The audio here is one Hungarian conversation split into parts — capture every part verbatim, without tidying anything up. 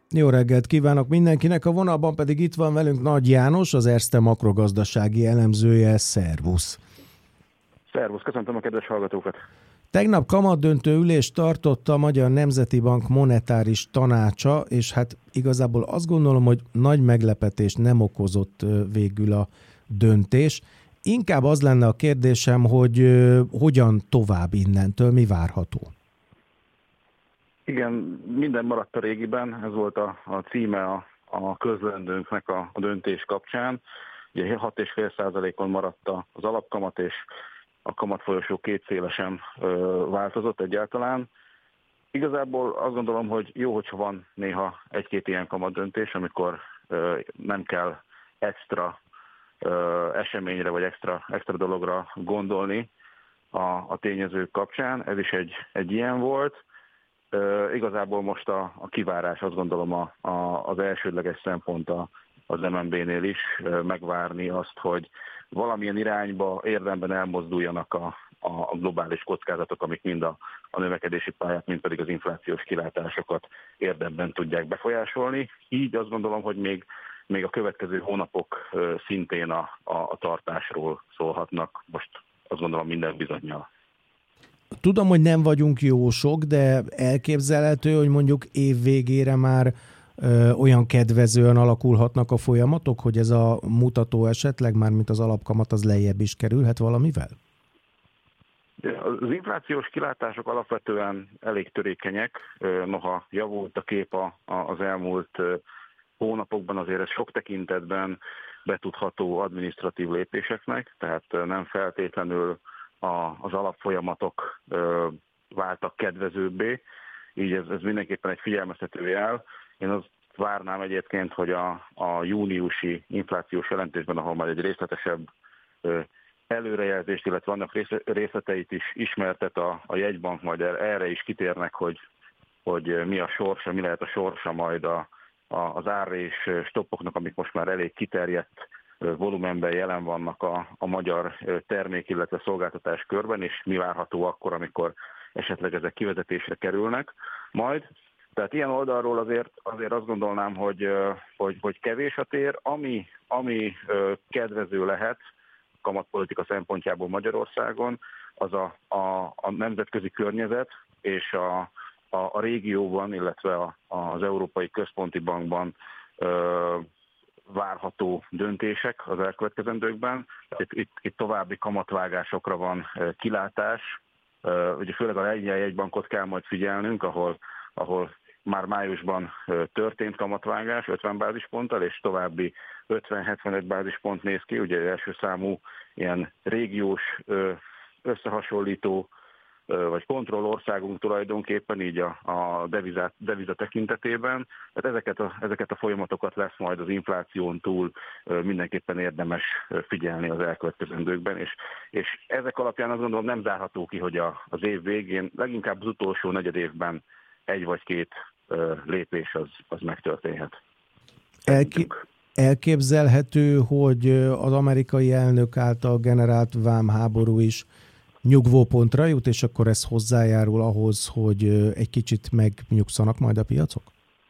Jó reggelt kívánok mindenkinek, a vonalban pedig itt van velünk Nagy János, az Erste makrogazdasági elemzője. Szervusz! Szervusz, köszöntöm a kedves hallgatókat! Tegnap kamatdöntő ülést tartott a Magyar Nemzeti Bank monetáris tanácsa, és hát igazából azt gondolom, hogy nagy meglepetést nem okozott végül a döntés. Inkább az lenne a kérdésem, hogy hogyan tovább innentől, mi várható? Igen, minden maradt a régiben, ez volt a, a címe a, a közlendőnknek a, a döntés kapcsán. Ugye hat egész öt százalékon maradt az alapkamat, és a kamatfolyosó kétszéle sem ö, változott egyáltalán. Igazából azt gondolom, hogy jó, hogyha van néha egy-két ilyen kamatdöntés, amikor ö, nem kell extra ö, eseményre vagy extra, extra dologra gondolni a, a tényezők kapcsán. Ez is egy, egy ilyen volt. Uh, igazából most a, a kivárás, azt gondolom a, a, az elsődleges szempont a, az em en bé-nél is, uh, megvárni azt, hogy valamilyen irányba érdemben elmozduljanak a, a globális kockázatok, amik mind a, a növekedési pályát, mind pedig az inflációs kilátásokat érdemben tudják befolyásolni. Így azt gondolom, hogy még, még a következő hónapok uh, szintén a, a, a tartásról szólhatnak, most azt gondolom minden bizonnyal. Tudom, hogy nem vagyunk jósok, de elképzelhető, hogy mondjuk év végére már ö, olyan kedvezően alakulhatnak a folyamatok, hogy ez a mutató esetleg, már mint az alapkamat, az lejjebb is kerülhet valamivel? Az inflációs kilátások alapvetően elég törékenyek, noha javult a kép az elmúlt hónapokban, azért ez sok tekintetben betudható adminisztratív lépéseknek, tehát nem feltétlenül az alapfolyamatok váltak kedvezőbbé, így ez, ez mindenképpen egy figyelmeztető jel. Én azt várnám egyébként, hogy a, a júniusi inflációs jelentésben, ahol majd egy részletesebb előrejelzést, illetve annak részleteit is ismertet a, a jegybank, majd erre is kitérnek, hogy, hogy mi a sorsa, mi lehet a sorsa majd a, a, az ár és stoppoknak, amik most már elég kiterjedt volumenben jelen vannak a, a magyar termék, illetve szolgáltatás körben, és mi várható akkor, amikor esetleg ezek kivezetésre kerülnek majd. Tehát ilyen oldalról azért, azért azt gondolnám, hogy, hogy, hogy kevés a tér, ami, ami kedvező lehet kamatpolitika szempontjából Magyarországon, az a, a, a nemzetközi környezet és a, a, a régióban, illetve a, az Európai Központi Bankban várható döntések az elkövetkezendőkben. Itt, itt, itt további kamatvágásokra van kilátás. Ugye főleg a lengyel jegybankot kell majd figyelnünk, ahol, ahol már májusban történt kamatvágás ötven bázisponttal, és további ötven-hetvenöt bázispont néz ki. Ugye első számú ilyen régiós összehasonlító vagy kontrollországunk tulajdonképpen így a, a devizát, deviza tekintetében. Tehát ezeket a, ezeket a folyamatokat lesz majd az infláción túl mindenképpen érdemes figyelni az elkövetkezendőkben, és, és ezek alapján azt gondolom nem zárható ki, hogy a, az év végén, leginkább az utolsó negyed évben egy vagy két lépés az, az megtörténhet. Elki- elképzelhető, hogy az amerikai elnök által generált vámháború is nyugvópontra jut, és akkor ez hozzájárul ahhoz, hogy egy kicsit megnyugszanak majd a piacok?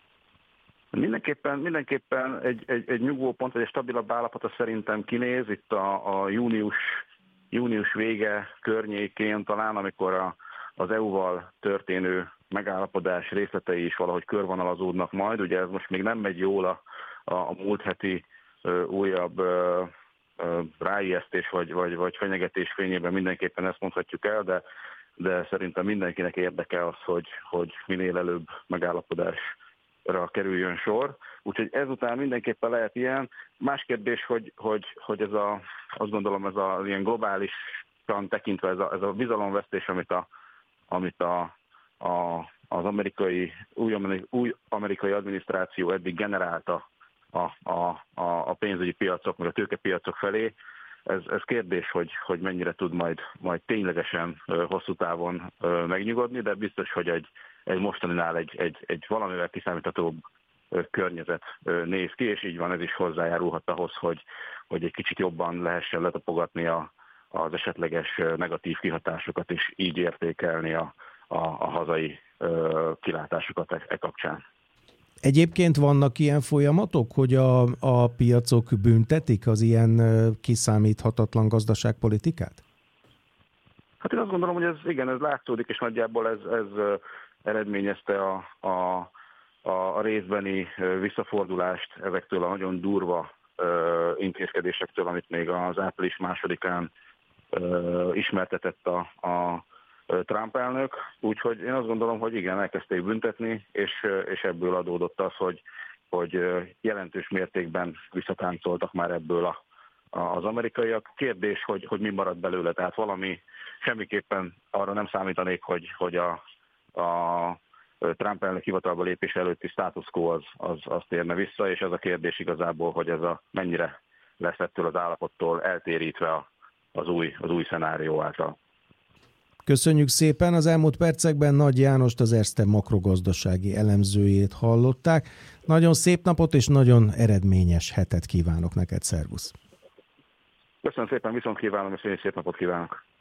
Mindenképpen, mindenképpen egy, egy, egy nyugvópont, vagy egy stabilabb állapota szerintem kinéz. Itt a, a június, június vége környékén talán, amikor a, az é u-val történő megállapodás részletei is valahogy körvonalazódnak majd. Ugye ez most még nem megy jól a, a, a múlt heti ö, újabb ö, ráijesztés vagy, vagy, vagy fenyegetés fényében mindenképpen ezt mondhatjuk el, de, de szerintem mindenkinek érdeke az, hogy, hogy minél előbb megállapodásra kerüljön sor. Úgyhogy ezután mindenképpen lehet ilyen. Más kérdés, hogy, hogy, hogy ez a, azt gondolom, ez a ilyen globálisan tekintve ez a, ez a bizalomvesztés, amit, a, amit a, a, az amerikai, új, új amerikai adminisztráció eddig generálta A, a, a pénzügyi piacok, meg a tőkepiacok felé. Ez, ez kérdés, hogy, hogy mennyire tud majd, majd ténylegesen hosszú távon megnyugodni, de biztos, hogy egy, egy mostaninál egy, egy, egy valamivel kiszámíthatóbb környezet néz ki, és így van, ez is hozzájárulhat ahhoz, hogy, hogy egy kicsit jobban lehessen letapogatni a, az esetleges negatív kihatásokat, és így értékelni a, a, a hazai kilátásokat e, e kapcsán. Egyébként vannak ilyen folyamatok, hogy a, a piacok büntetik az ilyen kiszámíthatatlan gazdaságpolitikát? Hát én azt gondolom, hogy ez igen, ez látszódik, és nagyjából ez, ez eredményezte a, a, a részbeni visszafordulást ezektől a nagyon durva intézkedésektől, amit még az április másodikán ismertetett a, a Trump elnök. Úgyhogy én azt gondolom, hogy igen, elkezdték büntetni, és, és ebből adódott az, hogy, hogy jelentős mértékben visszatáncoltak már ebből a, a, az amerikaiak. Kérdés, hogy, hogy mi marad belőle, tehát valami semmiképpen arra nem számítanék, hogy, hogy a, a Trump elnök hivatalba lépés előtti status quo az, az, az térne vissza, és ez a kérdés igazából, hogy ez a mennyire lesz ettől az állapottól eltérítve a, az, új, az új szenárió által. Köszönjük szépen! Az elmúlt percekben Nagy Jánost, az Erste makrogazdasági elemzőjét hallották. Nagyon szép napot és nagyon eredményes hetet kívánok neked, szervusz! Köszönöm szépen, viszont kívánom, és én is szép napot kívánok!